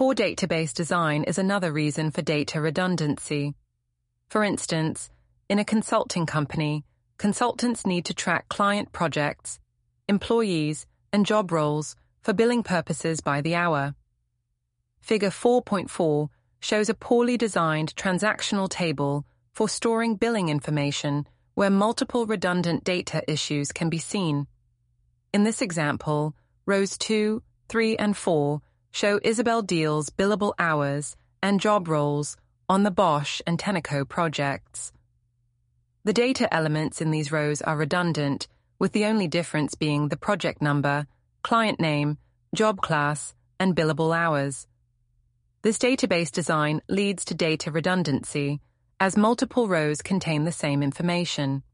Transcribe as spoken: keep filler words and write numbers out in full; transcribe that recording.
Poor database design is another reason for data redundancy. For instance, in a consulting company, consultants need to track client projects, employees, and job roles for billing purposes by the hour. Figure four point four shows a poorly designed transactional table for storing billing information where multiple redundant data issues can be seen. In this example, rows two, three, and four show Isabel Deal's billable hours and job roles on the Bosch and Tenneco projects. The data elements in these rows are redundant, with the only difference being the project number, client name, job class, and billable hours. This database design leads to data redundancy, as multiple rows contain the same information.